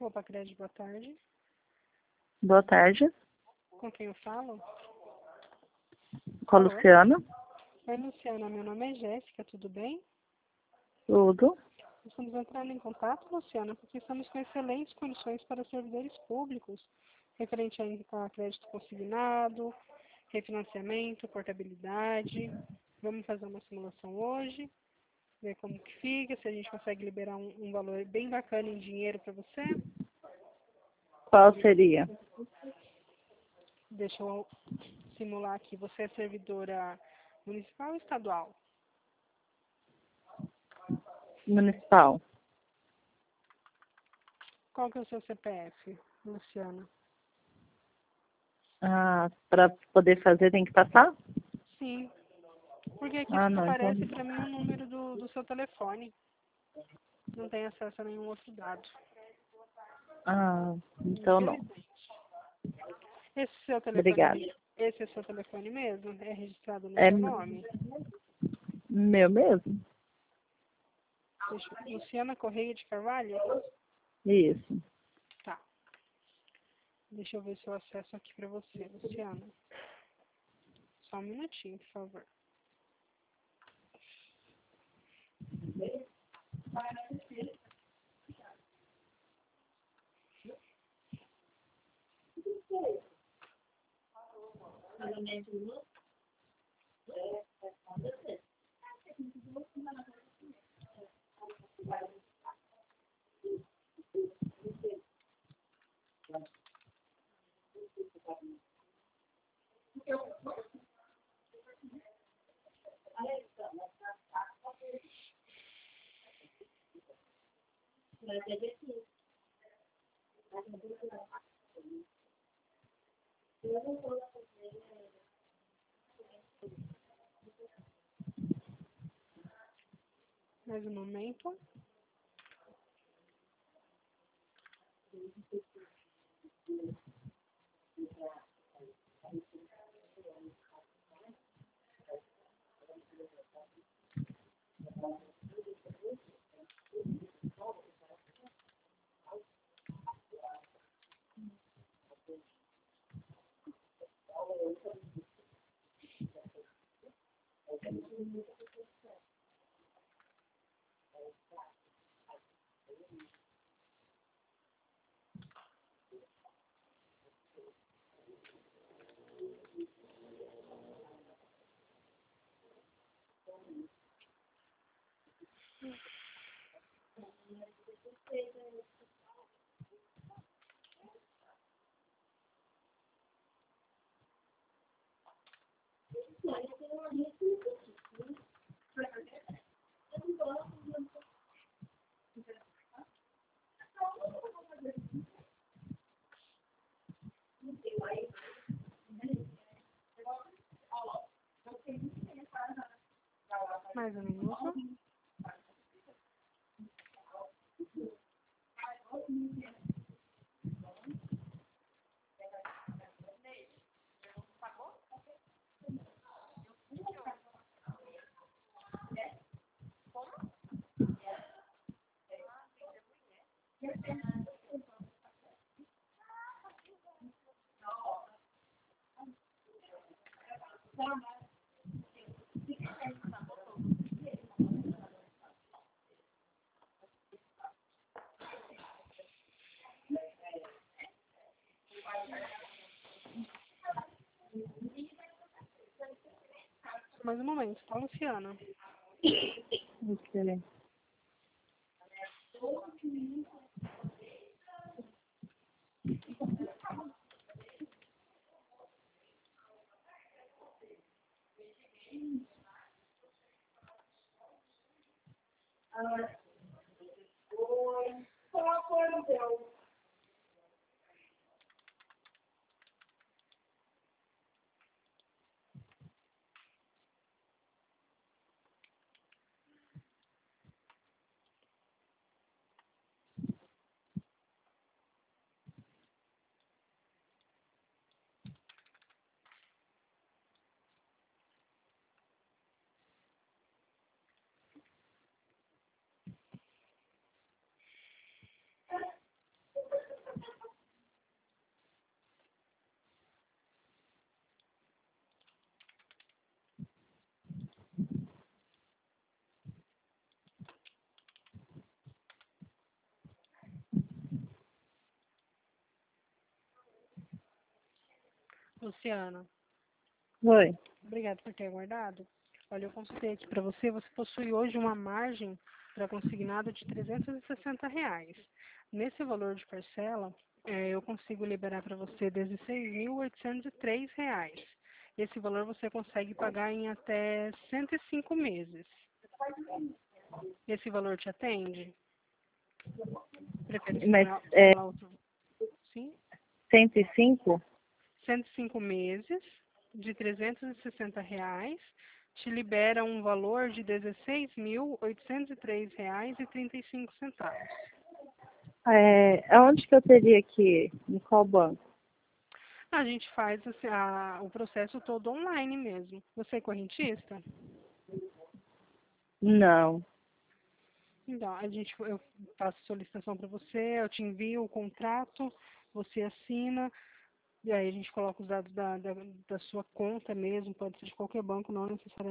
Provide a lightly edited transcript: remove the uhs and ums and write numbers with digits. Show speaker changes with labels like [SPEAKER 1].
[SPEAKER 1] Opa, Crédito, boa tarde.
[SPEAKER 2] Boa tarde,
[SPEAKER 1] Com quem eu falo?
[SPEAKER 2] com a
[SPEAKER 1] Alô?
[SPEAKER 2] Luciana.
[SPEAKER 1] Oi, Luciana, meu nome é Jéssica, tudo bem?
[SPEAKER 2] Tudo.
[SPEAKER 1] Estamos entrando em contato, Luciana, porque estamos com excelentes condições para servidores públicos, referente a crédito consignado, refinanciamento, portabilidade. Vamos fazer uma simulação hoje, ver como que fica, se a gente consegue liberar um valor bem bacana em dinheiro para você.
[SPEAKER 2] Qual seria?
[SPEAKER 1] Deixa eu simular aqui. Você é servidora municipal ou estadual?
[SPEAKER 2] Municipal.
[SPEAKER 1] Qual que é o seu CPF, Luciana?
[SPEAKER 2] Ah, para poder fazer tem que passar?
[SPEAKER 1] Sim, porque aqui
[SPEAKER 2] Ah,
[SPEAKER 1] só
[SPEAKER 2] não, então.
[SPEAKER 1] aparece para mim o número do seu telefone. Não tem acesso a nenhum outro dado.
[SPEAKER 2] Ah, então não.
[SPEAKER 1] Infelizmente. Esse seu
[SPEAKER 2] Obrigada.
[SPEAKER 1] telefone, esse é seu telefone mesmo? É registrado no
[SPEAKER 2] É
[SPEAKER 1] seu nome?
[SPEAKER 2] meu mesmo?
[SPEAKER 1] Luciana Correia de Carvalho?
[SPEAKER 2] Isso.
[SPEAKER 1] Tá. Deixa eu ver se eu acesso aqui para você, Luciana. Só um minutinho, por favor. Mais um momento. Mais um minuto. Mais um momento, tá, Luciana?
[SPEAKER 2] Excelente.
[SPEAKER 1] Luciana,
[SPEAKER 2] Oi.
[SPEAKER 1] obrigado por ter aguardado. Olha, eu consultei aqui para você, você possui hoje uma margem para consignado de R$ 360. Nesse valor de parcela, eu consigo liberar para você R$ 16.803. Esse valor você consegue pagar em até 105 meses. Esse valor te atende? Prefere
[SPEAKER 2] Mas
[SPEAKER 1] simular outro? Sim?
[SPEAKER 2] 105?
[SPEAKER 1] 105 meses de R$ 360 te libera um valor de R$ 16.803,35.
[SPEAKER 2] Aonde que eu teria que ir? Em qual banco?
[SPEAKER 1] A gente faz assim, o processo todo online mesmo. Você é correntista?
[SPEAKER 2] Não.
[SPEAKER 1] Então, eu faço solicitação para você, eu te envio o contrato, você assina, e aí a gente coloca os dados da sua conta mesmo, pode ser de qualquer banco, não necessariamente